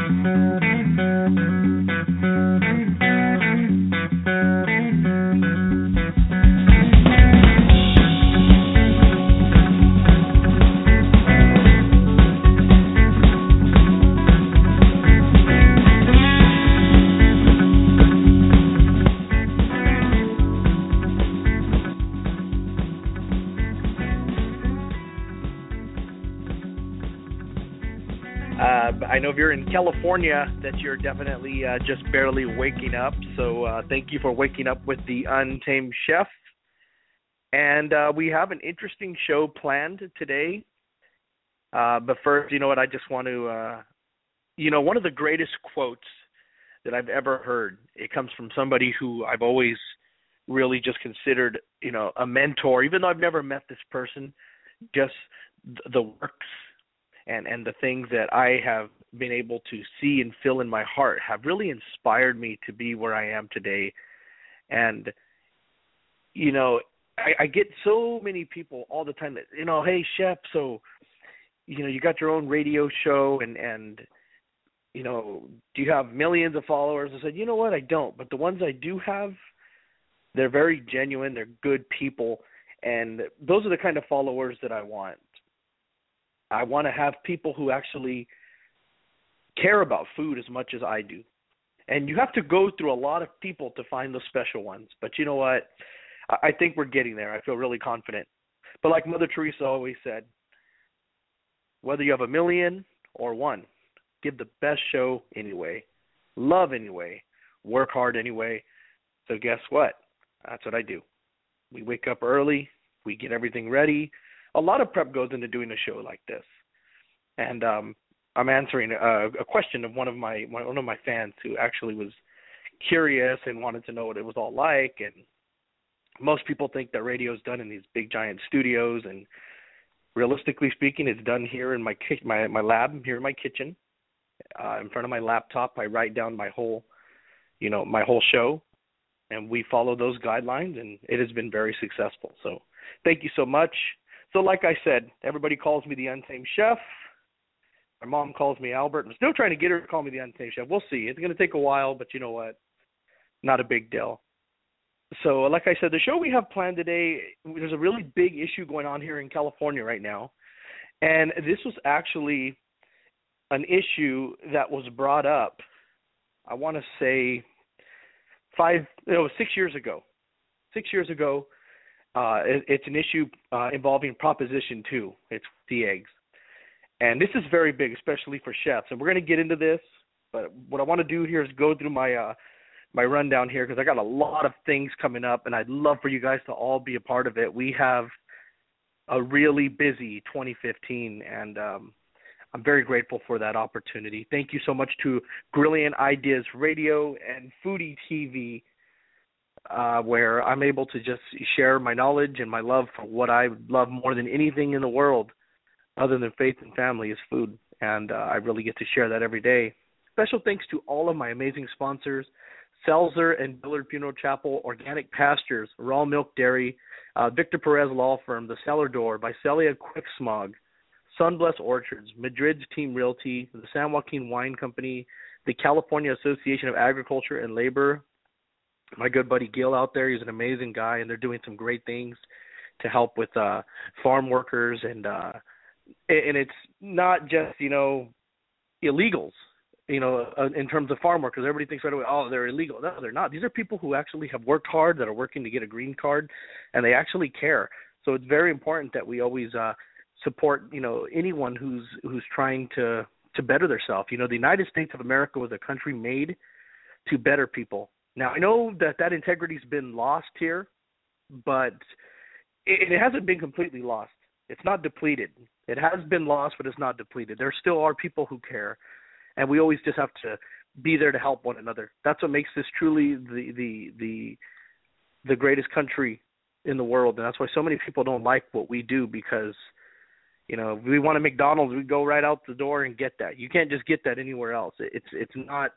I know if you're in California that you're definitely just barely waking up. So thank you for waking up with the Untamed Chef. And we have an interesting show planned today. But first, you know what, I just want to, one of the greatest quotes that I've ever heard, it comes from somebody who I've always really just considered, a mentor, even though I've never met this person, just the works and the things that I have been able to see and feel in my heart have really inspired me to be where I am today. And, I get so many people all the time that, hey, chef, so, you got your own radio show and do you have millions of followers? I said, you know what, I don't. But the ones I do have, they're very genuine. They're good people. And those are the kind of followers that I want. I want to have people who actually care about food as much as I do. And you have to go through a lot of people to find those special ones. But you know what? I think we're getting there. I feel really confident. But like Mother Teresa always said, whether you have a million or one, give the best show anyway. Love anyway. Work hard anyway. So guess what? That's what I do. We wake up early. We get everything ready. A lot of prep goes into doing a show like this, and I'm answering a question of one of my fans who actually was curious and wanted to know what it was all like. And most people think that radio is done in these big giant studios, and realistically speaking, it's done here in my lab here in my kitchen, in front of my laptop. I write down my whole show, and we follow those guidelines, and it has been very successful. So thank you so much. So like I said, everybody calls me the Untamed Chef. My mom calls me Albert. I'm still trying to get her to call me the Untamed Chef. We'll see. It's going to take a while, but you know what? Not a big deal. So like I said, the show we have planned today, there's a really big issue going on here in California right now. And this was actually an issue that was brought up, I want to say 6 years ago. 6 years ago. It's an issue involving Proposition 2. It's the eggs. And this is very big, especially for chefs. And we're going to get into this. But what I want to do here is go through my rundown here, because I got a lot of things coming up, and I'd love for you guys to all be a part of it. We have a really busy 2015, and I'm very grateful for that opportunity. Thank you so much to Brilliant Ideas Radio and Foodie TV, where I'm able to just share my knowledge and my love for what I love more than anything in the world, other than faith and family, is food. And I really get to share that every day. Special thanks to all of my amazing sponsors: Selzer and Billard Funeral Chapel, Organic Pastures, Raw Milk Dairy, Victor Perez Law Firm, The Cellar Door, Visalia Quick Smog, Sunbless Orchards, Madrid's Team Realty, the San Joaquin Wine Company, the California Association of Agriculture and Labor. My good buddy Gil out there, he's an amazing guy, and they're doing some great things to help with farm workers, and it's not just, illegals, in terms of farm workers. Everybody thinks right away, oh, they're illegal. No, they're not. These are people who actually have worked hard, that are working to get a green card, and they actually care. So it's very important that we always support, anyone who's trying to better themselves. The United States of America was a country made to better people. Now, I know that integrity's been lost here, but it hasn't been completely lost. It's not depleted. It has been lost, but it's not depleted. There still are people who care, and we always just have to be there to help one another. That's what makes this truly the greatest country in the world, and that's why so many people don't like what we do, because if we want a McDonald's, we go right out the door and get that. You can't just get that anywhere else. It's not.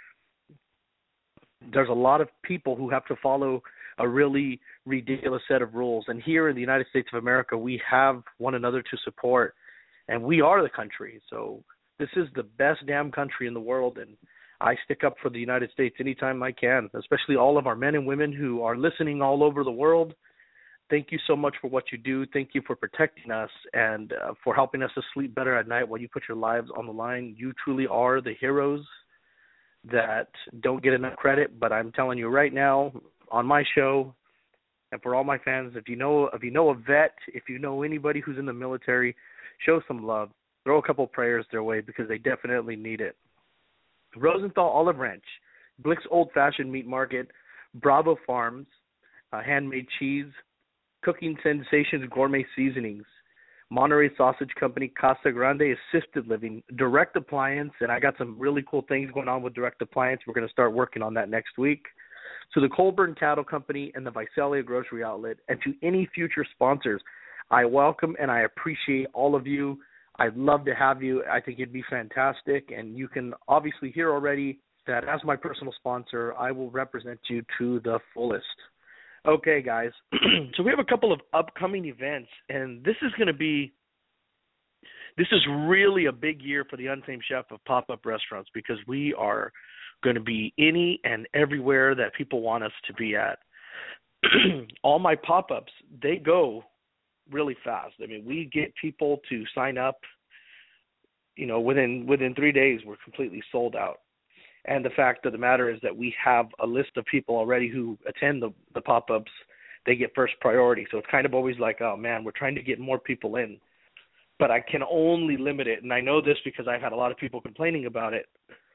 There's a lot of people who have to follow a really ridiculous set of rules. And here in the United States of America, we have one another to support, and we are the country. So This is the best damn country in the world, and I stick up for the United States anytime I can, especially all of our men and women who are listening all over the world. Thank you so much for what you do. Thank you for protecting us and for helping us to sleep better at night while you put your lives on the line. You truly are the heroes that don't get enough credit, but I'm telling you right now on my show and for all my fans, if you know a vet, if you know anybody who's in the military, show some love. Throw a couple prayers their way because they definitely need it. Rosenthal Olive Ranch, Blick's Old Fashioned Meat Market, Bravo Farms, Handmade Cheese, Cooking Sensations Gourmet Seasonings, Monterey Sausage Company, Casa Grande Assisted Living, Direct Appliance, and I got some really cool things going on with Direct Appliance. We're going to start working on that next week. To the Colburn Cattle Company and the Visalia Grocery Outlet, and to any future sponsors, I welcome and I appreciate all of you. I'd love to have you. I think it'd be fantastic, and you can obviously hear already that as my personal sponsor, I will represent you to the fullest. Okay, guys, so we have a couple of upcoming events, and this is really a big year for the Untamed Chef of pop-up restaurants because we are going to be any and everywhere that people want us to be at. All my pop-ups, they go really fast. I mean, we get people to sign up, within 3 days, we're completely sold out. And the fact of the matter is that we have a list of people already who attend the pop-ups. They get first priority. So it's kind of always like, oh, man, we're trying to get more people in. But I can only limit it, and I know this because I've had a lot of people complaining about it,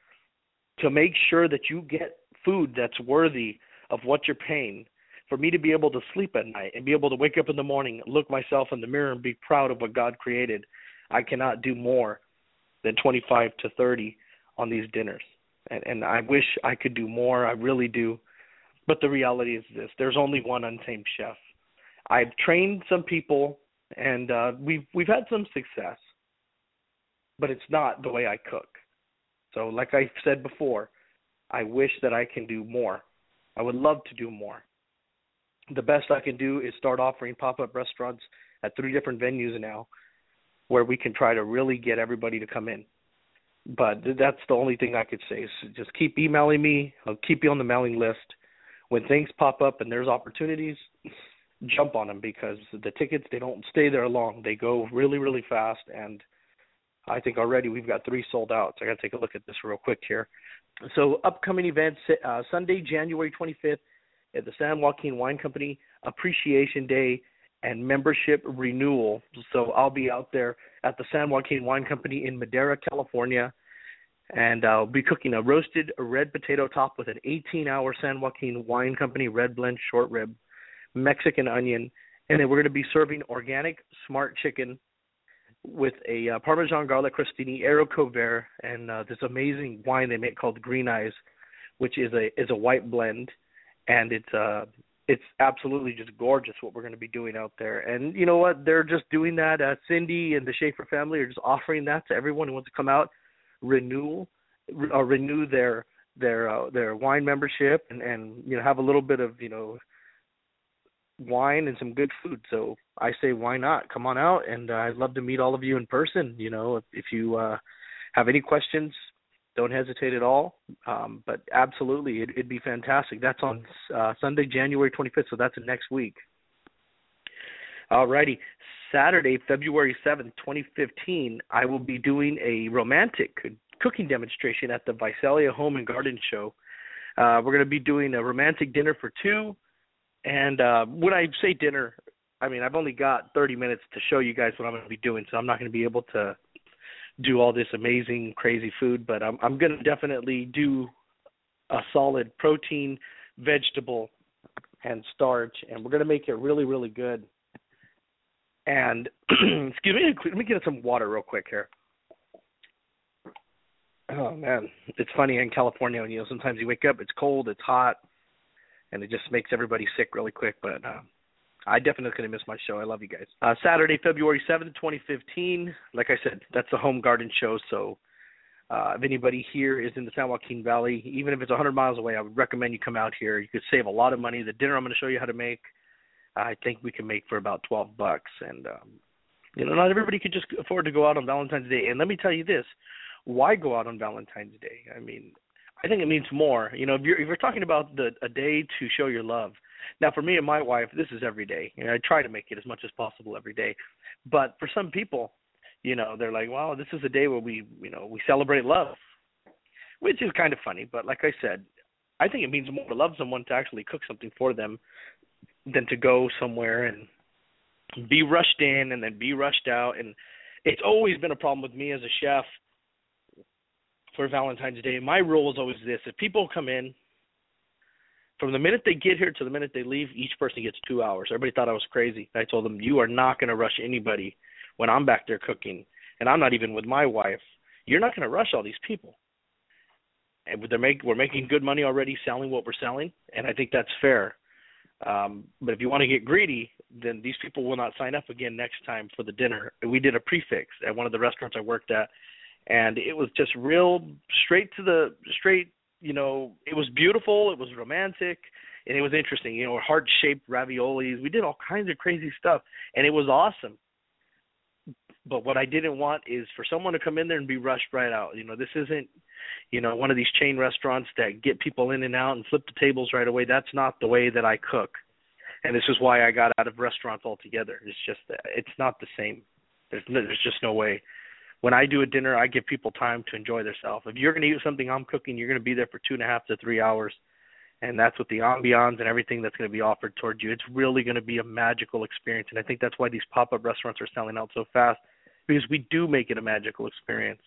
to make sure that you get food that's worthy of what you're paying. For me to be able to sleep at night and be able to wake up in the morning, look myself in the mirror and be proud of what God created, I cannot do more than 25 to 30 on these dinners. And I wish I could do more. I really do. But the reality is this. There's only one Untamed Chef. I've trained some people, and we've had some success. But it's not the way I cook. So like I said before, I wish that I can do more. I would love to do more. The best I can do is start offering pop-up restaurants at 3 different venues now where we can try to really get everybody to come in. But that's the only thing I could say. So just keep emailing me. I'll keep you on the mailing list. When things pop up and there's opportunities, jump on them because the tickets, they don't stay there long. They go really, really fast. And I think already we've got 3 sold out. So I got to take a look at this real quick here. So upcoming events, Sunday, January 25th at the San Joaquin Wine Company, Appreciation Day and membership renewal. So I'll be out there at the San Joaquin Wine Company in Madera, California, and I'll be cooking a roasted red potato top with an 18-hour San Joaquin Wine Company red blend short rib, Mexican onion, and then we're going to be serving organic smart chicken with a Parmesan garlic crostini, Ero Vert, and this amazing wine they make called Green Eyes, which is a white blend, and it's absolutely just gorgeous what we're going to be doing out there. And you know what? They're just doing that. Cindy and the Schaefer family are just offering that to everyone who wants to come out, renew their wine membership, and have a little bit of wine and some good food. So I say, why not? Come on out, and I'd love to meet all of you in person. If you have any questions, don't hesitate at all. But absolutely, it'd be fantastic. That's on Sunday, January 25th, so that's next week. All righty. Saturday, February 7th, 2015, I will be doing a romantic cooking demonstration at the Visalia Home and Garden Show. We're going to be doing a romantic dinner for 2. And when I say dinner, I mean, I've only got 30 minutes to show you guys what I'm going to be doing, so I'm not going to be able to do all this amazing, crazy food, but I'm going to definitely do a solid protein, vegetable, and starch, and we're going to make it really, really good. And, excuse me, let me get some water real quick here. Oh, man, it's funny in California, sometimes you wake up, it's cold, it's hot, and it just makes everybody sick really quick, but I definitely couldn't miss my show. I love you guys. Saturday, February 7th, 2015. Like I said, that's a home garden show. So if anybody here is in the San Joaquin Valley, even if it's 100 miles away, I would recommend you come out here. You could save a lot of money. The dinner I'm going to show you how to make, I think we can make for about $12. And, not everybody could just afford to go out on Valentine's Day. And let me tell you this. why go out on Valentine's Day? I mean, I think it means more. You know, if you're talking about a day to show your love. Now, for me and my wife, this is every day. You know, I try to make it as much as possible every day. But for some people, you know, they're like, well, this is a day where we celebrate love, which is kind of funny. But like I said, I think it means more to love someone to actually cook something for them than to go somewhere and be rushed in and then be rushed out. And it's always been a problem with me as a chef for Valentine's Day. My rule is always this: if people come in, from the minute they get here to the minute they leave, each person gets 2 hours. Everybody thought I was crazy. I told them, you are not going to rush anybody when I'm back there cooking, and I'm not even with my wife. You're not going to rush all these people. And we're making good money already selling what we're selling, and I think that's fair. But if you want to get greedy, then these people will not sign up again next time for the dinner. We did a prefix at one of the restaurants I worked at, and it was just real straight. You know, it was beautiful, it was romantic, and it was interesting. You know, heart-shaped raviolis. We did all kinds of crazy stuff, and it was awesome. But what I didn't want is for someone to come in there and be rushed right out. You know, this isn't, you know, one of these chain restaurants that get people in and out and flip the tables right away. That's not the way that I cook. And this is why I got out of restaurants altogether. It's just, it's not the same. There's just no way. When I do a dinner, I give people time to enjoy themselves. If you're going to eat something I'm cooking, you're going to be there for 2.5 to 3 hours. And that's with the ambiance and everything that's going to be offered towards you. It's really going to be a magical experience. And I think that's why these pop-up restaurants are selling out so fast, because we do make it a magical experience.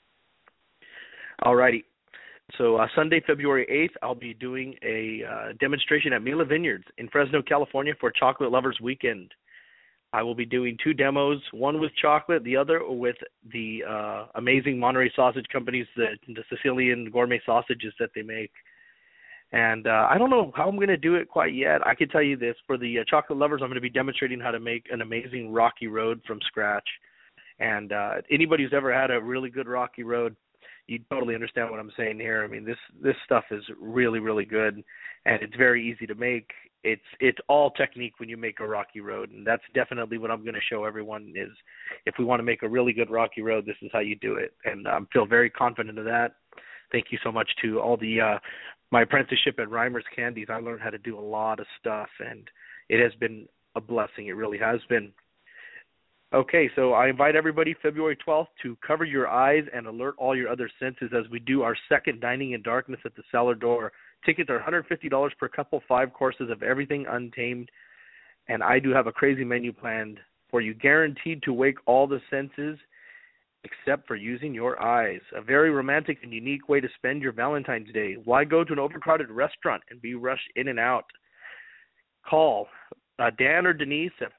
All righty. So Sunday, February 8th, I'll be doing a demonstration at Mila Vineyards in Fresno, California for Chocolate Lovers Weekend. I will be doing 2 demos, one with chocolate, the other with the amazing Monterey Sausage Company's the Sicilian gourmet sausages that they make. And I don't know how I'm going to do it quite yet. I can tell you this. For the chocolate lovers, I'm going to be demonstrating how to make an amazing Rocky Road from scratch. And anybody who's ever had a really good Rocky Road, you totally understand what I'm saying here. I mean, this stuff is really, really good, and it's very easy to make. It's all technique when you make a Rocky Road, and that's definitely what I'm going to show everyone is if we want to make a really good Rocky Road, this is how you do it. And I feel very confident of that. Thank you so much to all the my apprenticeship at Reimer's Candies. I learned how to do a lot of stuff, and it has been a blessing. It really has been. Okay, so I invite everybody February 12th to cover your eyes and alert all your other senses as we do our second Dining in Darkness at the Cellar Door. Tickets are $150 per couple, 5 courses of everything untamed, and I do have a crazy menu planned for you, guaranteed to wake all the senses except for using your eyes. A very romantic and unique way to spend your Valentine's Day. Why go to an overcrowded restaurant and be rushed in and out? Call Dan or Denise at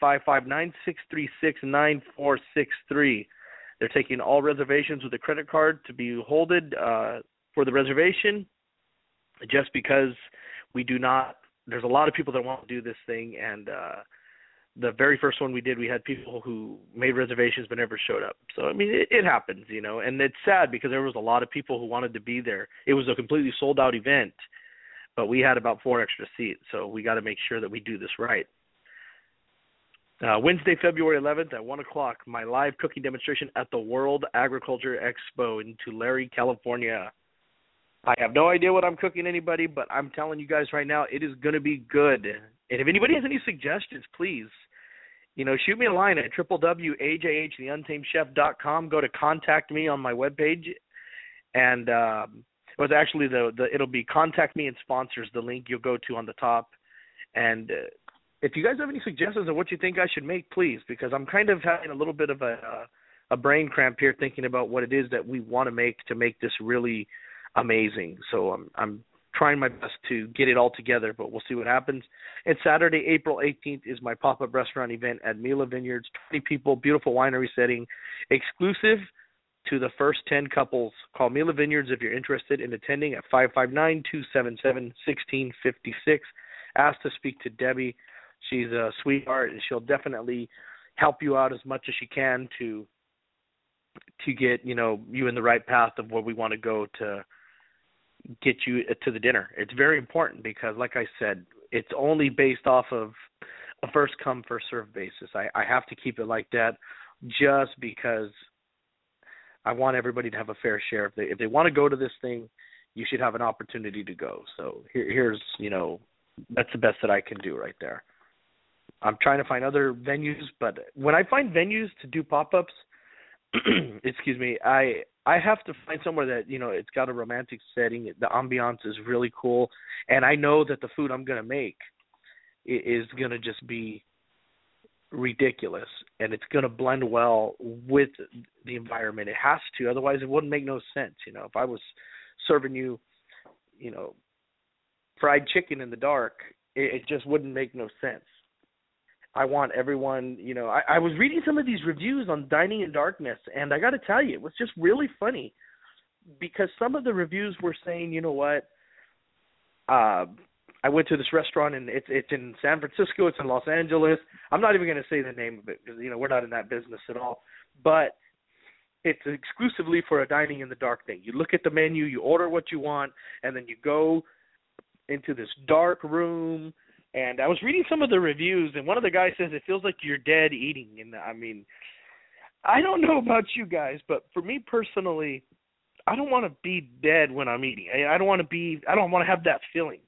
559-636-9463. They're taking all reservations with a credit card to be holded for the reservation, just because we do not – there's a lot of people that want to do this thing, and the very first one we did, we had people who made reservations but never showed up. So, I mean, it happens, you know, and it's sad because there was a lot of people who wanted to be there. It was a completely sold-out event, but we had about 4 extra seats, so we got to make sure that we do this right. Wednesday, February 11th at 1 o'clock, my live cooking demonstration at the World Agriculture Expo in Tulare, California. I have no idea what I'm cooking anybody, but I'm telling you guys right now, it is going to be good. And if anybody has any suggestions, please, you know, shoot me a line at www.ajhtheuntamedchef.com. Go to contact me on my webpage. And it was actually it'll be contact me and sponsors, the link you'll go to on the top. And if you guys have any suggestions of what you think I should make, please, because I'm kind of having a little bit of a brain cramp here thinking about what it is that we want to make this really amazing. So I'm trying my best to get it all together, but we'll see what happens. And Saturday, April 18th is my pop-up restaurant event at Mila Vineyards. 20 people, beautiful winery setting, exclusive to the first 10 couples. Call Mila Vineyards if you're interested in attending at 559-277-1656. Ask to speak to Debbie. She's a sweetheart, and she'll definitely help you out as much as she can to get, you know, you in the right path of where we want to go to get you to the dinner. It's very important because, like I said, it's only based off of a first come, first served basis. I have to keep it like that just because I want everybody to have a fair share. If they want to go to this thing, you should have an opportunity to go. So here's, that's the best that I can do right there. I'm trying to find other venues, but when I find venues to do pop-ups, excuse me, I have to find somewhere that, it's got a romantic setting. The ambiance is really cool, and I know that the food I'm going to make is going to just be ridiculous, and it's going to blend well with the environment. It has to, otherwise it wouldn't make no sense. If I was serving you, fried chicken in the dark, it just wouldn't make no sense. I want everyone, I was reading some of these reviews on Dining in Darkness, and I got to tell you, it was just really funny because some of the reviews were saying, you know what, I went to this restaurant, and it's in San Francisco, it's in Los Angeles. I'm not even going to say the name of it because, we're not in that business at all. But it's exclusively for a dining in the dark thing. You look at the menu, you order what you want, and then you go into this dark room. And I was reading some of the reviews, and one of the guys says it feels like you're dead eating. And, I don't know about you guys, but for me personally, I don't want to be dead when I'm eating. I don't want to have that feeling.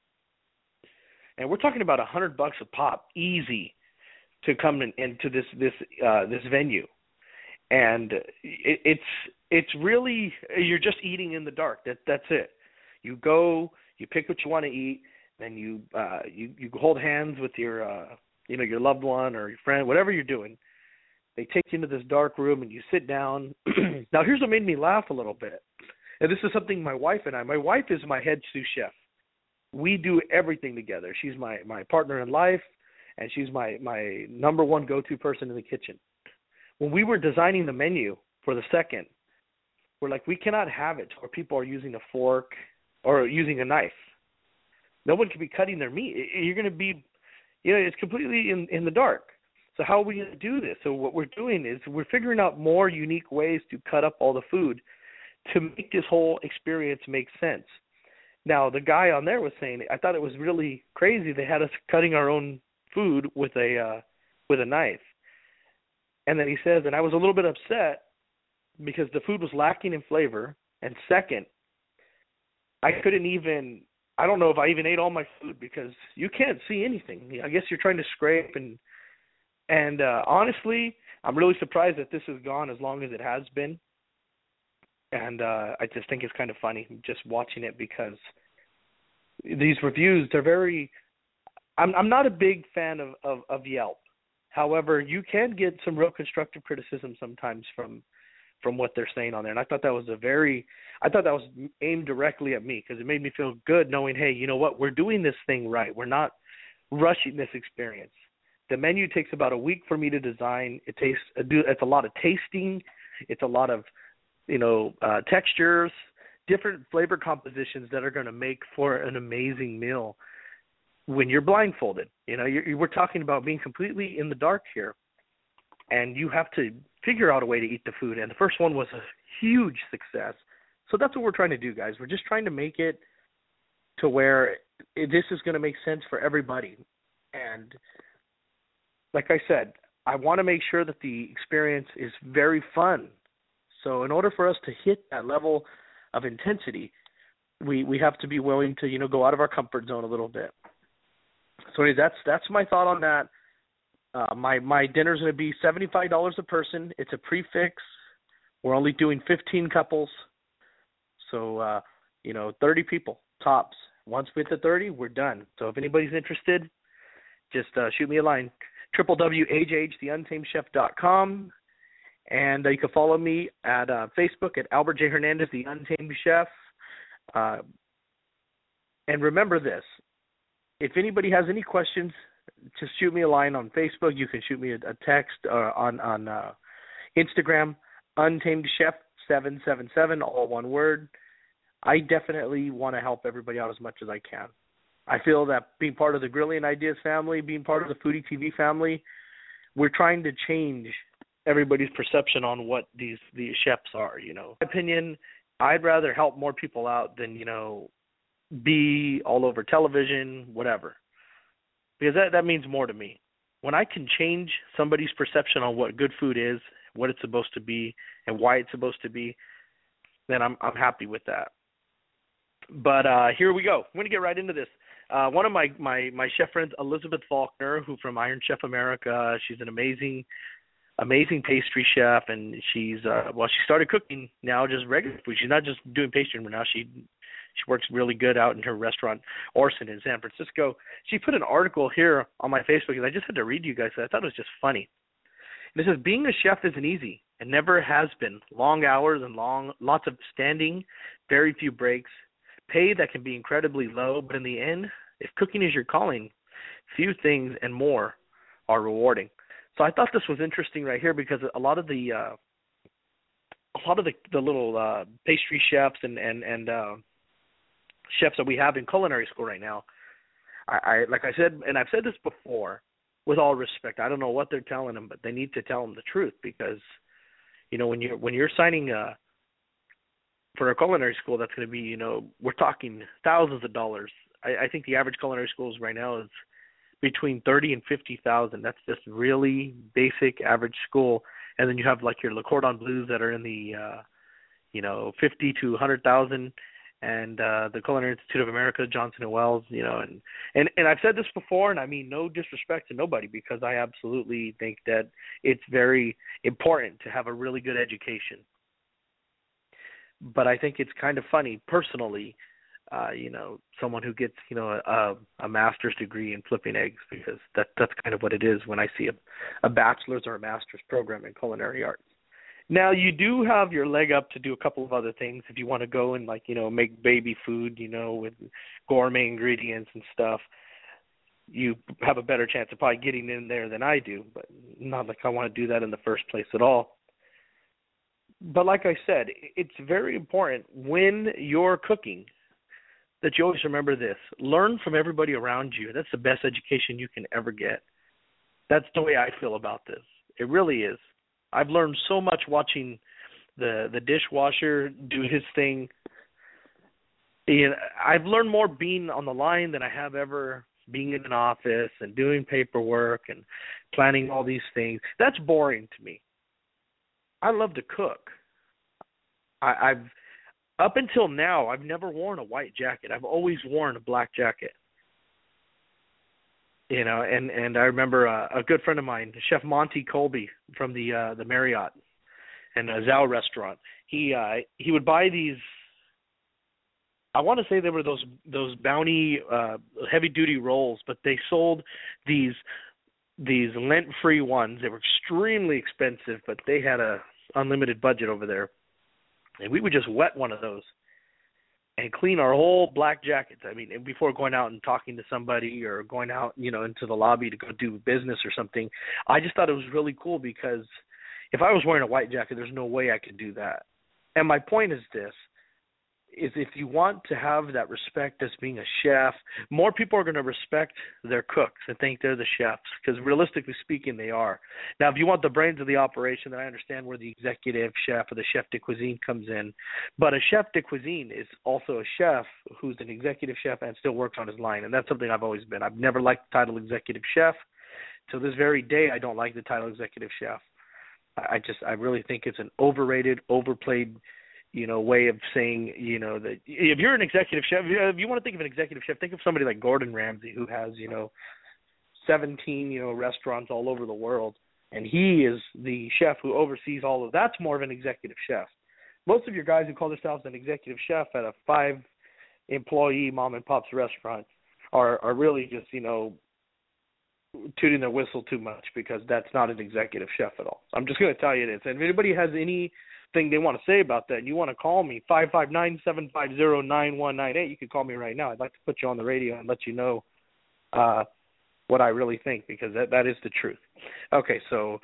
And we're talking about $100 a pop, easy, to come into this venue, and it's really, you're just eating in the dark. That's it. You go, you pick what you want to eat, then you hold hands with your your loved one or your friend, whatever you're doing. They take you into this dark room and you sit down. Now here's what made me laugh a little bit, and this is something my wife is my head sous chef. We do everything together. She's my partner in life, and she's my number one go-to person in the kitchen. When we were designing the menu for the second, we're like, we cannot have it where people are using a fork or using a knife. No one can be cutting their meat. You're going to be, it's completely in the dark. So how are we going to do this? So what we're doing is we're figuring out more unique ways to cut up all the food to make this whole experience make sense. Now, the guy on there was saying, I thought it was really crazy. They had us cutting our own food with a knife. And then he says, and I was a little bit upset because the food was lacking in flavor. And second, I don't know if I even ate all my food because you can't see anything. I guess you're trying to scrape. And honestly, I'm really surprised that this has gone as long as it has been. And I just think it's kind of funny just watching it because these reviews, they're very – I'm not a big fan of Yelp. However, you can get some real constructive criticism sometimes from what they're saying on there. And I thought that was aimed directly at me because it made me feel good knowing, hey, you know what, we're doing this thing right. We're not rushing this experience. The menu takes about a week for me to design. It's a lot of tasting. It's a lot of textures, different flavor compositions that are going to make for an amazing meal when you're blindfolded. We're talking about being completely in the dark here, and you have to figure out a way to eat the food. And the first one was a huge success. So that's what we're trying to do, guys. We're just trying to make it to where this is going to make sense for everybody. And like I said, I want to make sure that the experience is very fun. So in order for us to hit that level of intensity, we have to be willing to, go out of our comfort zone a little bit. So that's my thought on that. My dinner's going to be $75 a person. It's a prefix. We're only doing 15 couples. So, 30 people, tops. Once we hit the 30, we're done. So if anybody's interested, just shoot me a line, www.ajhtheuntamedchef.com. And you can follow me at Facebook at Albert J. Hernandez, The Untamed Chef. And remember this, if anybody has any questions, just shoot me a line on Facebook. You can shoot me a text on Instagram, Untamed Chef 777, all one word. I definitely want to help everybody out as much as I can. I feel that being part of the Grilling Ideas family, being part of the Foodie TV family, we're trying to change everybody's perception on what these chefs are, In my opinion, I'd rather help more people out than, be all over television, whatever. Because that means more to me. When I can change somebody's perception on what good food is, what it's supposed to be and why it's supposed to be, then I'm happy with that. But here we go. I'm going to get right into this. One of my chef friends, Elizabeth Faulkner, who from Iron Chef America, she's an amazing pastry chef, and she's she started cooking now just regular food. She's not just doing pastry anymore now. She works really good out in her restaurant Orson in San Francisco. She put an article here on my Facebook, and I just had to read to you guys. I thought it was just funny. And it says, being a chef isn't easy and never has been. Long hours and lots of standing, very few breaks, pay that can be incredibly low, but in the end, if cooking is your calling, few things and more are rewarding. So I thought this was interesting right here because a lot of the little pastry chefs and chefs that we have in culinary school right now, I like I said, and I've said this before, with all respect, I don't know what they're telling them, but they need to tell them the truth, because when you're signing for a culinary school, that's going to be, we're talking thousands of dollars. I think the average culinary schools right now is between 30 and 50,000. That's just really basic average school. And then you have like your Le Cordon Bleus that are in the 50 to 100,000, and the Culinary Institute of America, Johnson & Wells, and I've said this before, and I mean no disrespect to nobody, because I absolutely think that it's very important to have a really good education. But I think it's kind of funny, personally, someone who gets, a master's degree in flipping eggs, because that's kind of what it is when I see a bachelor's or a master's program in culinary arts. Now, you do have your leg up to do a couple of other things if you want to go and, make baby food, with gourmet ingredients and stuff. You have a better chance of probably getting in there than I do, but not like I want to do that in the first place at all. But like I said, it's very important when you're cooking that you always remember this. Learn from everybody around you. That's the best education you can ever get. That's the way I feel about this. It really is. I've learned so much watching the dishwasher do his thing. I've learned more being on the line than I have ever being in an office and doing paperwork and planning all these things. That's boring to me. I love to cook. I've up until now, I've never worn a white jacket. I've always worn a black jacket. And I remember a good friend of mine, Chef Monty Colby from the Marriott and Zao restaurant. He would buy these. I want to say they were those Bounty heavy duty rolls, but they sold these lint-free ones. They were extremely expensive, but they had a unlimited budget over there. And we would just wet one of those and clean our whole black jackets. I mean, before going out and talking to somebody or going out, into the lobby to go do business or something, I just thought it was really cool, because if I was wearing a white jacket, there's no way I could do that. And my point is this, is if you want to have that respect as being a chef, more people are going to respect their cooks and think they're the chefs, because realistically speaking, they are. Now, if you want the brains of the operation, then I understand where the executive chef or the chef de cuisine comes in. But a chef de cuisine is also a chef who's an executive chef and still works on his line, and that's something I've always been. I've never liked the title executive chef. To this very day, I don't like the title executive chef. I really think it's an overrated, overplayed way of saying, that if you're an executive chef, if you want to think of an executive chef, think of somebody like Gordon Ramsay, who has, 17, restaurants all over the world. And he is the chef who oversees all of that. That's more of an executive chef. Most of your guys who call themselves an executive chef at a 5-employee mom and pop's restaurant are really just, tooting their whistle too much, because that's not an executive chef at all. I'm just going to tell you this. And if anybody has anything they want to say about that, and you want to call me, 559-750-9198, you can call me right now. I'd like to put you on the radio and let you know what I really think, because that is the truth. Okay, so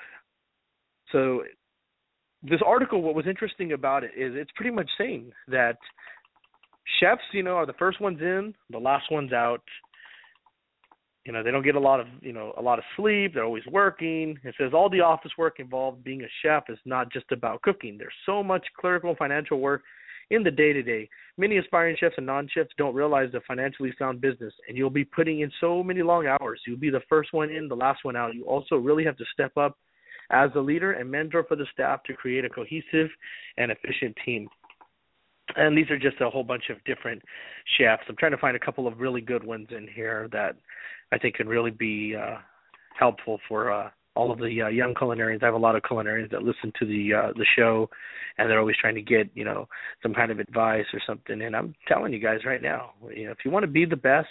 this article, what was interesting about it is it's pretty much saying that chefs, are the first ones in, the last ones out. They don't get a lot of sleep. They're always working. It says all the office work involved being a chef is not just about cooking. There's so much clerical and financial work in the day-to-day. Many aspiring chefs and non-chefs don't realize the financially sound business, and you'll be putting in so many long hours. You'll be the first one in, the last one out. You also really have to step up as a leader and mentor for the staff to create a cohesive and efficient team. And these are just a whole bunch of different chefs. I'm trying to find a couple of really good ones in here that I think can really be helpful for all of the young culinarians. I have a lot of culinarians that listen to the show, and they're always trying to get some kind of advice or something. And I'm telling you guys right now, if you want to be the best,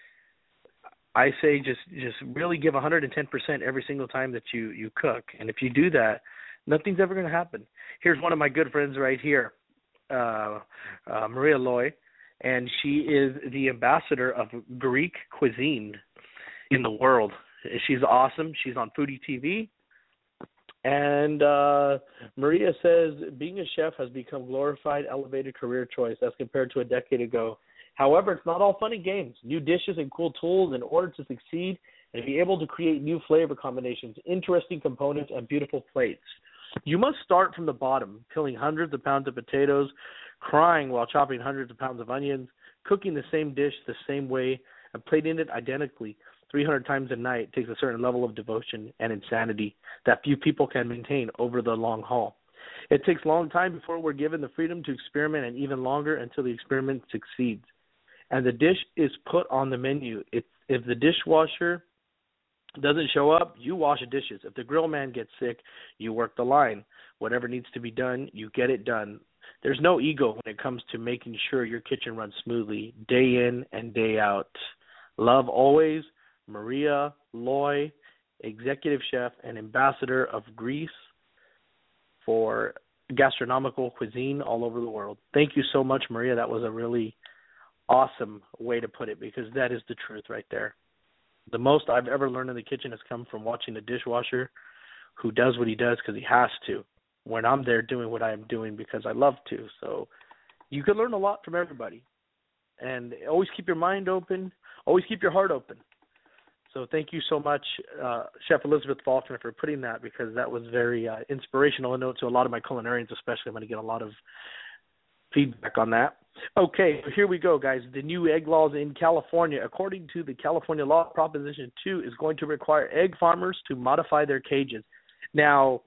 I say just really give 110% every single time that you cook. And if you do that, nothing's ever going to happen. Here's one of my good friends right here. Maria Loy, and she is the ambassador of Greek cuisine in the world. She's awesome. She's on Foodie TV. And Maria says, being a chef has become glorified, elevated career choice as compared to a decade ago. However, it's not all fun and games. New dishes and cool tools in order to succeed and be able to create new flavor combinations, interesting components, and beautiful plates. You must start from the bottom, peeling hundreds of pounds of potatoes, crying while chopping hundreds of pounds of onions, cooking the same dish the same way, and plating it identically 300 times a night takes a certain level of devotion and insanity that few people can maintain over the long haul. It takes a long time before we're given the freedom to experiment, and even longer until the experiment succeeds. And the dish is put on the menu. If the dishwasher doesn't show up, you wash the dishes. If the grill man gets sick, you work the line. Whatever needs to be done, you get it done. There's no ego when it comes to making sure your kitchen runs smoothly, day in and day out. Love always, Maria Loy, executive chef and ambassador of Greece for gastronomical cuisine all over the world. Thank you so much, Maria. That was a really awesome way to put it, because that is the truth right there. The most I've ever learned in the kitchen has come from watching the dishwasher who does what he does because he has to, when I'm there doing what I am doing because I love to. So you can learn a lot from everybody. And always keep your mind open. Always keep your heart open. So thank you so much, Chef Elizabeth Faulkner, for putting that, because that was very inspirational. I know to a lot of my culinarians, especially, I'm going to get a lot of feedback on that. Okay, here we go, guys. The new egg laws in California. According to the California law, Proposition 2 is going to require egg farmers to modify their cages. Now,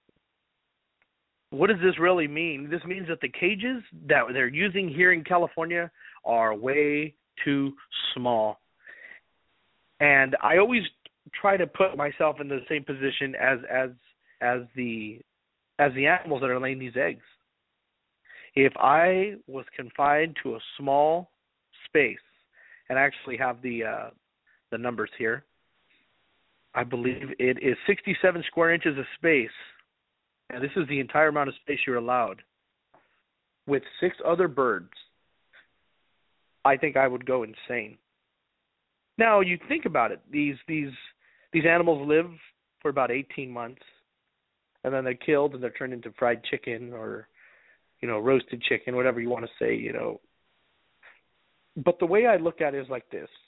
what does this really mean? This means that the cages that they're using here in California are way too small. And I always try to put myself in the same position as the animals that are laying these eggs. If I was confined to a small space, and I actually have the numbers here, I believe it is 67 square inches of space, and this is the entire amount of space you're allowed, with 6 other birds, I think I would go insane. Now, you think about it. These animals live for about 18 months, and then they're killed and they're turned into fried chicken or roasted chicken, whatever you want to say, But the way I look at it is like this.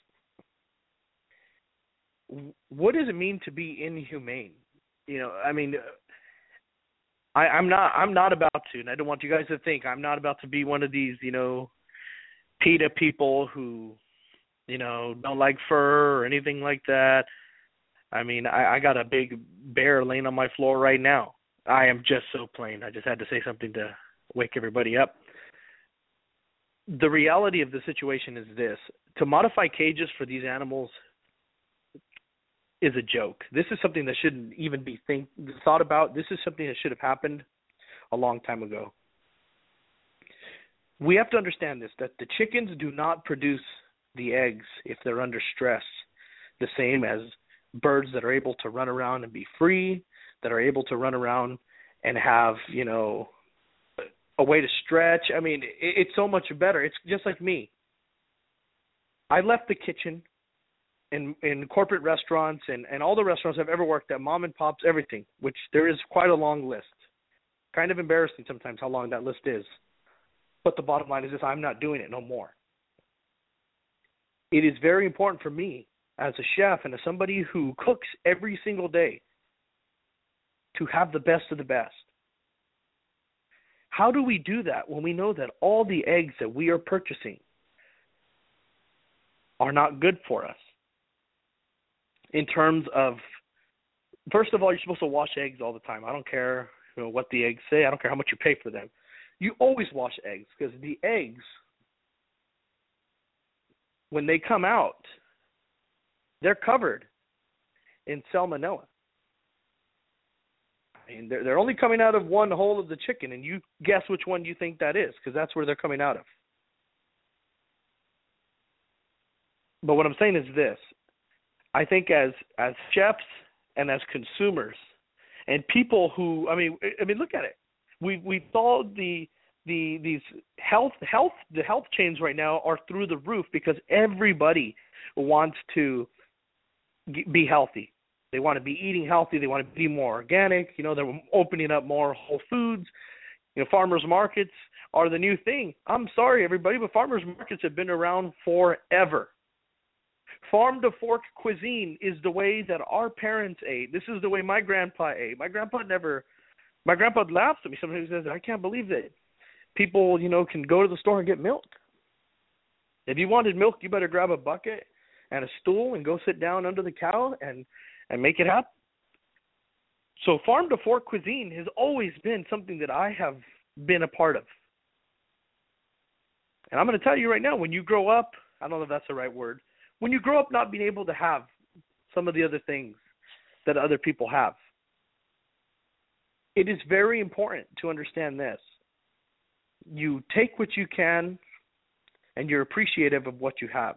What does it mean to be inhumane? I'm not about to, and I don't want you guys to think I'm not about to be one of these, PETA people who, don't like fur or anything like that. I mean, I got a big bear laying on my floor right now. I am just so plain. I just had to say something to wake everybody up. The reality of the situation is this. To modify cages for these animals is a joke. This is something that shouldn't even be thought about. This is something that should have happened a long time ago. We have to understand this, that the chickens do not produce the eggs if they're under stress, the same as birds that are able to run around and be free, that are able to run around and have, a way to stretch. I mean, it's so much better. It's just like me. I left the kitchen in corporate restaurants and all the restaurants I've ever worked at, mom and pops, everything, which there is quite a long list. Kind of embarrassing sometimes how long that list is. But the bottom line is this: I'm not doing it no more. It is very important for me as a chef and as somebody who cooks every single day to have the best of the best. How do we do that when we know that all the eggs that we are purchasing are not good for us in terms of First of all, you're supposed to wash eggs all the time. I don't care what the eggs say. I don't care how much you pay for them. You always wash eggs because the eggs, when they come out, they're covered in salmonella. I mean, they're only coming out of one hole of the chicken, and you guess which one you think that is because that's where they're coming out of. But what I'm saying is this. I think as chefs and as consumers and people who, I mean, look at it. We saw these the health chains right now are through the roof because everybody wants to be healthy. They want to be eating healthy. They want to be more organic. They're opening up more Whole Foods. Farmers markets are the new thing. I'm sorry, everybody, but farmers markets have been around forever. Farm to fork cuisine is the way that our parents ate. This is the way my grandpa ate. My grandpa laughs at me sometimes. He says, I can't believe that people, can go to the store and get milk. If you wanted milk, you better grab a bucket and a stool and go sit down under the cow and make it happen. So farm to fork cuisine has always been something that I have been a part of. And I'm going to tell you right now, when you grow up, I don't know if that's the right word, when you grow up not being able to have some of the other things that other people have, it is very important to understand this. You take what you can, and you're appreciative of what you have.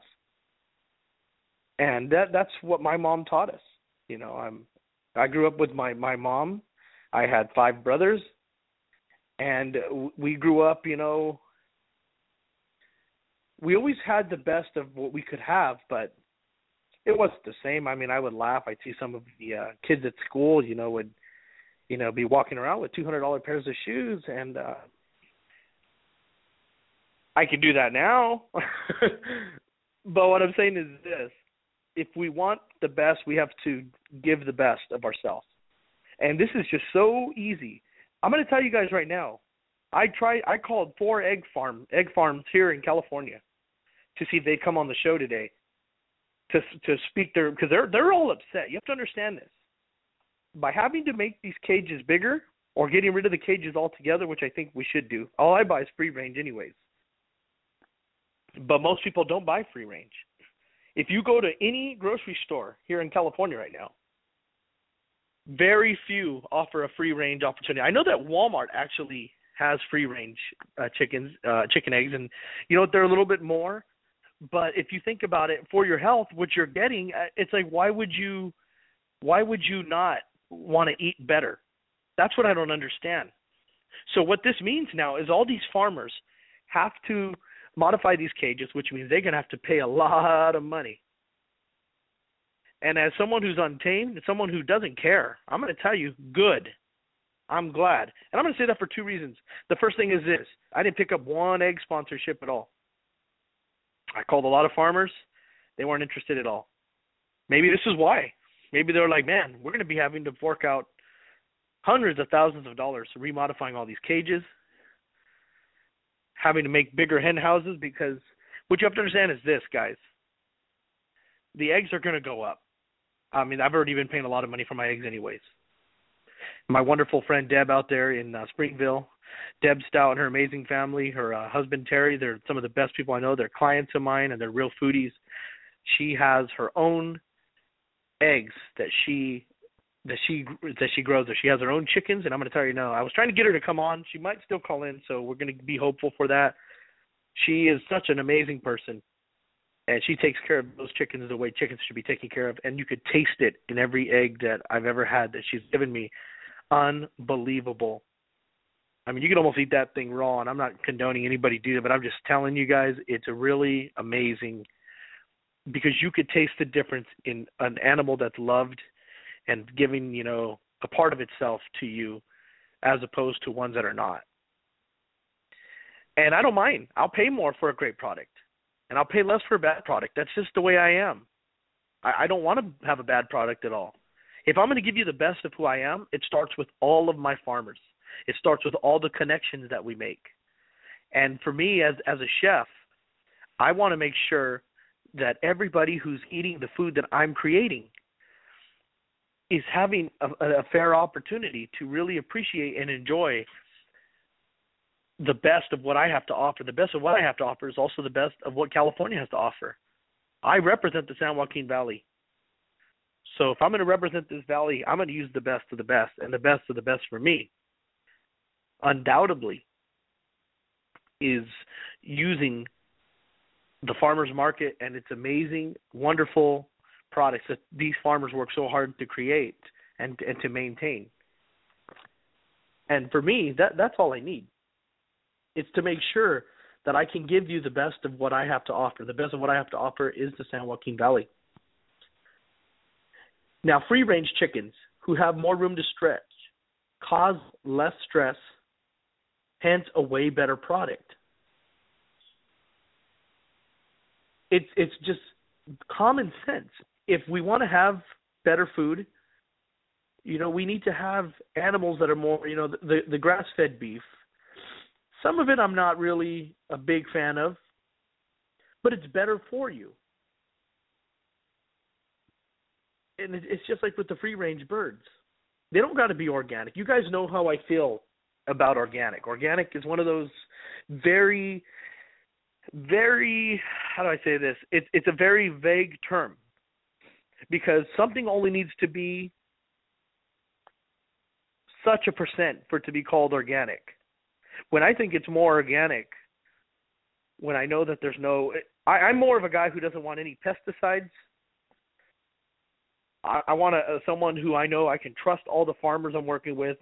And that's what my mom taught us. I grew up with my mom. I had 5 brothers, and we grew up, we always had the best of what we could have, but it wasn't the same. I mean, I would laugh. I'd see some of the kids at school, would, be walking around with $200 pairs of shoes, and I could do that now. But what I'm saying is this. If we want the best, we have to give the best of ourselves. And this is just so easy. I'm going to tell you guys right now, I called 4 egg farms here in California to see if they'd come on the show today to speak their, because they're all upset. You have to understand this. By having to make these cages bigger or getting rid of the cages altogether, which I think we should do. All I buy is free range anyways. But most people don't buy free range. If you go to any grocery store here in California right now, very few offer a free range opportunity. I know that Walmart actually has free range chicken eggs, and they're a little bit more. But if you think about it, for your health, what you're getting, it's like why would you not want to eat better? That's what I don't understand. So what this means now is all these farmers have to modify these cages, which means they're going to have to pay a lot of money. And as someone who's untamed, someone who doesn't care, I'm going to tell you, good. I'm glad. And I'm going to say that for 2 reasons. The first thing is this. I didn't pick up one egg sponsorship at all. I called a lot of farmers. They weren't interested at all. Maybe this is why. Maybe they're like, man, we're going to be having to fork out hundreds of thousands of dollars remodifying all these cages, having to make bigger hen houses, because what you have to understand is this, guys. The eggs are going to go up. I mean, I've already been paying a lot of money for my eggs anyways. My wonderful friend Deb out there in Springville, Deb Stout and her amazing family, her husband Terry, they're some of the best people I know. They're clients of mine, and they're real foodies. She has her own eggs that she grows. She has her own chickens, and I'm going to tell you now, I was trying to get her to come on. She might still call in, so we're going to be hopeful for that. She is such an amazing person, and she takes care of those chickens the way chickens should be taken care of, and you could taste it in every egg that I've ever had that she's given me. Unbelievable. I mean, you could almost eat that thing raw, and I'm not condoning anybody do that, but I'm just telling you guys, it's really amazing because you could taste the difference in an animal that's loved and giving, a part of itself to you as opposed to ones that are not. And I don't mind. I'll pay more for a great product, and I'll pay less for a bad product. That's just the way I am. I don't want to have a bad product at all. If I'm going to give you the best of who I am, it starts with all of my farmers. It starts with all the connections that we make. And for me, as a chef, I want to make sure that everybody who's eating the food that I'm creating is having a fair opportunity to really appreciate and enjoy the best of what I have to offer. The best of what I have to offer is also the best of what California has to offer. I represent the San Joaquin Valley. So if I'm going to represent this valley, I'm going to use the best of the best, and the best of the best for me, undoubtedly, is using the farmers market and its amazing, wonderful products that these farmers work so hard to create and to maintain. And for me, that's all I need. It's to make sure that I can give you the best of what I have to offer. The best of what I have to offer is the San Joaquin Valley. Now, free-range chickens who have more room to stretch cause less stress, hence a way better product. It's just common sense. If we want to have better food, we need to have animals that are more, the grass-fed beef. Some of it I'm not really a big fan of, but it's better for you. And it's just like with the free-range birds. They don't got to be organic. You guys know how I feel about organic. Organic is one of those very, very, how do I say this? It's a very vague term because something only needs to be such a percent for it to be called organic. When I think it's more organic, when I know that there's I'm more of a guy who doesn't want any pesticides. I want someone who I know I can trust all the farmers I'm working with.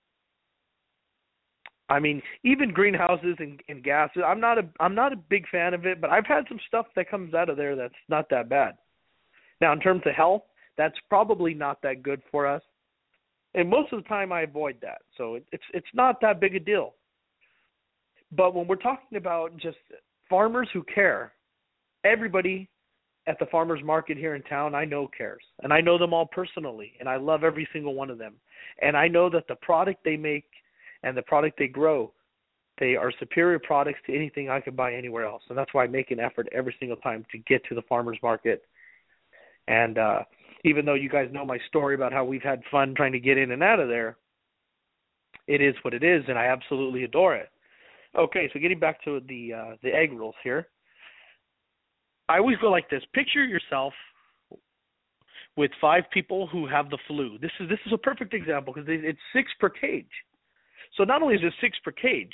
I mean, even greenhouses and gases, I'm not a big fan of it, but I've had some stuff that comes out of there that's not that bad. Now, in terms of health, that's probably not that good for us. And most of the time I avoid that. So it's not that big a deal. But when we're talking about just farmers who care, everybody at the farmers market here in town I know cares. And I know them all personally, and I love every single one of them. And I know that the product they make and the product they grow, they are superior products to anything I could buy anywhere else. And that's why I make an effort every single time to get to the farmers market. And even though you guys know my story about how we've had fun trying to get in and out of there, it is what it is, and I absolutely adore it. Okay, so getting back to the egg rolls here. I always go like this. Picture yourself with 5 people who have the flu. This is a perfect example because it's 6 per cage. So not only is it 6 per cage,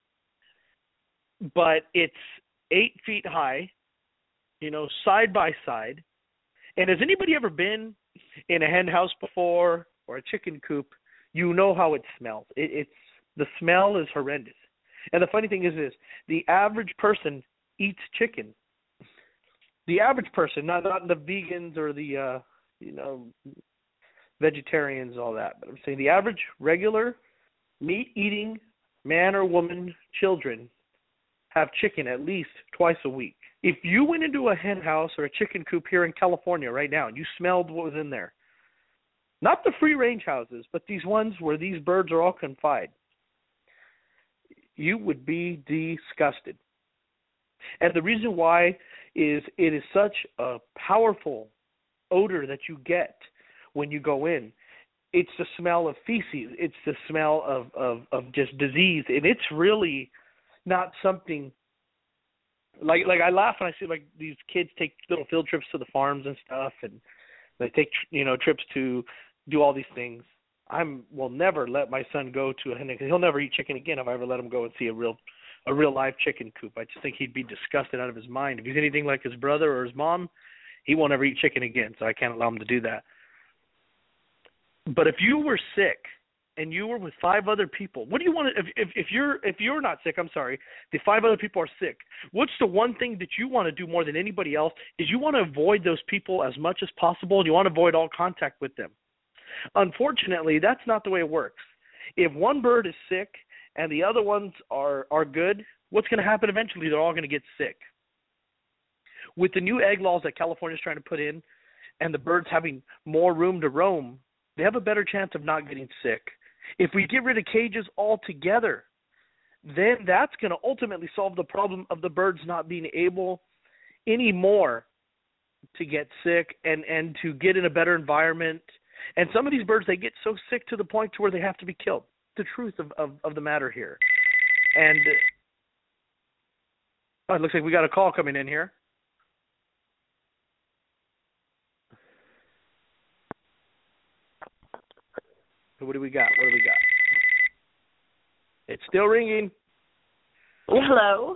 but it's 8 feet high, side by side. And has anybody ever been in a hen house before or a chicken coop? You know how it smells. The smell is horrendous. And the funny thing is this, the average person eats chicken. The average person, not the vegans or the, vegetarians, all that. But I'm saying the average, regular, meat-eating man or woman, children, have chicken at least twice a week. If you went into a hen house or a chicken coop here in California right now and you smelled what was in there, not the free-range houses, but these ones where these birds are all confined, you would be disgusted. And the reason why is it is such a powerful odor that you get when you go in. It's the smell of feces. It's the smell of just disease. And it's really not something like I laugh when I see like these kids take little field trips to the farms and stuff, and they take trips to do all these things. I will never let my son go to a hen because he'll never eat chicken again if I ever let him go and see a real live chicken coop. I just think he'd be disgusted out of his mind. If he's anything like his brother or his mom, he won't ever eat chicken again, so I can't allow him to do that. But if you were sick and you were with 5 other people, what do you want to if you're not sick, I'm sorry, the 5 other people are sick, what's the one thing that you want to do more than anybody else is you want to avoid those people as much as possible, and you want to avoid all contact with them. Unfortunately, that's not the way it works. If one bird is sick and the other ones are good, what's going to happen eventually? They're all going to get sick. With the new egg laws that California is trying to put in and the birds having more room to roam, they have a better chance of not getting sick. If we get rid of cages altogether, then that's going to ultimately solve the problem of the birds not being able anymore to get sick and to get in a better environment And some of these birds, they get so sick to the point to where they have to be killed. The truth of the matter here. And it looks like we got a call coming in here. What do we got? It's still ringing. Hello.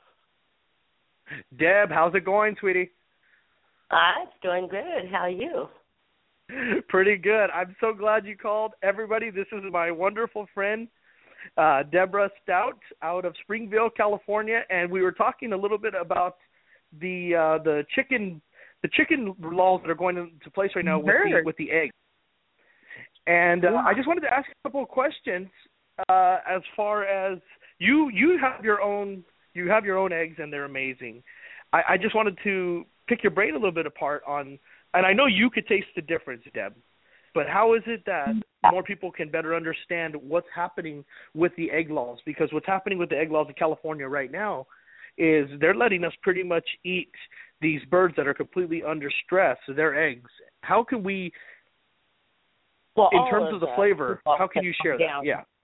Deb, how's it going, sweetie? It's doing good. How are you? Pretty good. I'm so glad you called. Everybody, this is my wonderful friend, Deborah Stout, out of Springville, California, and we were talking a little bit about the chicken laws that are going into place right now with the eggs. And I just wanted to ask a couple of questions as far as you have your own eggs, and they're amazing. I just wanted to pick your brain a little bit apart on, and I know you could taste the difference, Deb, but how is it that more people can better understand what's happening with the egg laws? Because what's happening with the egg laws in California right now is they're letting us pretty much eat these birds that are completely under stress, their eggs. How can we, in terms of the flavor, how can you share that?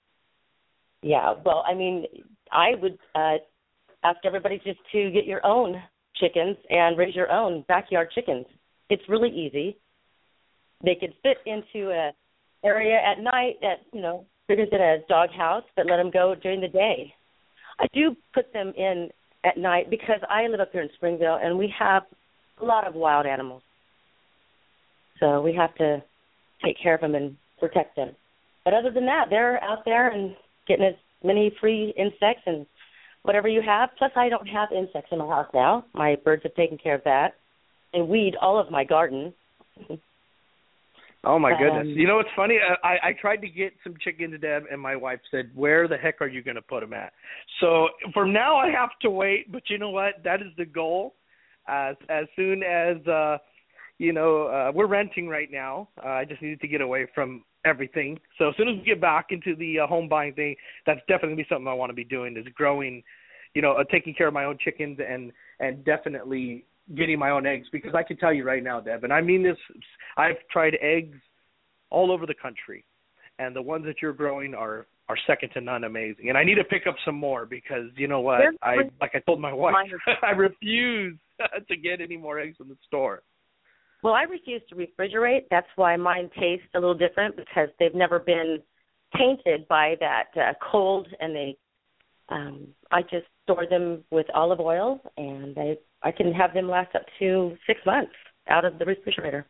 Yeah, well, I mean, I would ask everybody just to get your own chickens and raise your own backyard chickens. It's really easy. They could fit into a area at night that, bigger than a dog house, but let them go during the day. I do put them in at night because I live up here in Springville, and we have a lot of wild animals. So we have to take care of them and protect them. But other than that, they're out there and getting as many free insects and whatever you have. Plus, I don't have insects in my house now. My birds have taken care of that. They weed all of my garden. Oh, my goodness. You know what's funny? I tried to get some chickens, Deb, and my wife said, where the heck are you going to put them at? So for now, I have to wait. But you know what? That is the goal. As soon as, we're renting right now. I just needed to get away from everything. So as soon as we get back into the home buying thing, that's definitely something I want to be doing, is growing, taking care of my own chickens and definitely getting my own eggs. Because I can tell you right now, Deb, and I mean this, I've tried eggs all over the country, and the ones that you're growing are second to none amazing. And I need to pick up some more because, you know what, like I told my wife, I refuse to get any more eggs in the store. Well, I refuse to refrigerate. That's why mine taste a little different, because they've never been tainted by that cold, and I just store them with olive oil, and I can have them last up to 6 months out of the refrigerator.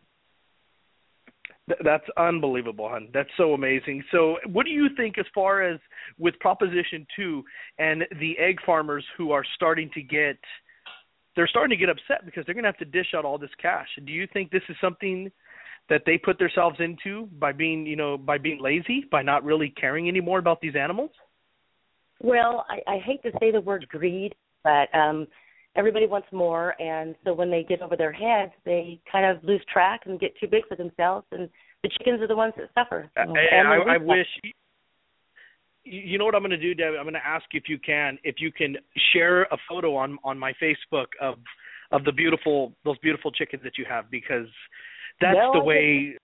That's unbelievable, hon. That's so amazing. So what do you think as far as with Proposition 2 and the egg farmers who are starting to get upset because they're going to have to dish out all this cash? Do you think this is something that they put themselves into by being lazy, by not really caring anymore about these animals? Well, I hate to say the word greed, but everybody wants more, and so when they get over their heads, they kind of lose track and get too big for themselves, and the chickens are the ones that suffer. I wish. You know what I'm going to do, Deb? I'm going to ask if you can share a photo on my Facebook of those beautiful chickens that you have, because that's the way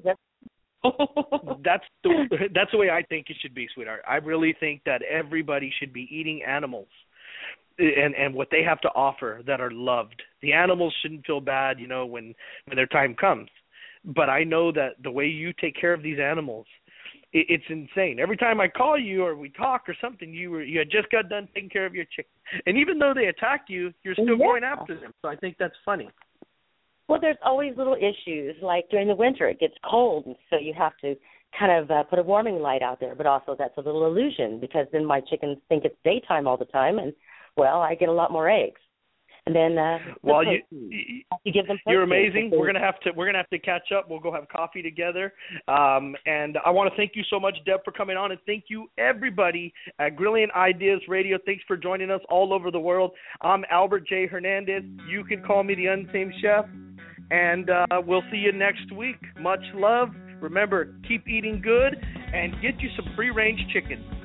that's the way I think it should be, sweetheart. I really think that everybody should be eating animals and what they have to offer that are loved. The animals shouldn't feel bad, when their time comes. But I know that the way you take care of these animals, it's insane. Every time I call you or we talk or something, you had just got done taking care of your chicken. And even though they attacked you, you're still going after them. So I think that's funny. Well, there's always little issues. Like during the winter, it gets cold, and so you have to kind of put a warming light out there. But also that's a little illusion, because then my chickens think it's daytime all the time, and, well, I get a lot more eggs. And then you give them protein. You're amazing. We're gonna have to catch up. We'll go have coffee together. And I want to thank you so much, Deb, for coming on, and thank you everybody at Grillion Ideas Radio. Thanks for joining us all over the world. I'm Albert J. Hernandez. You can call me the Untamed Chef, and we'll see you next week. Much love. Remember, keep eating good and get you some free-range chicken.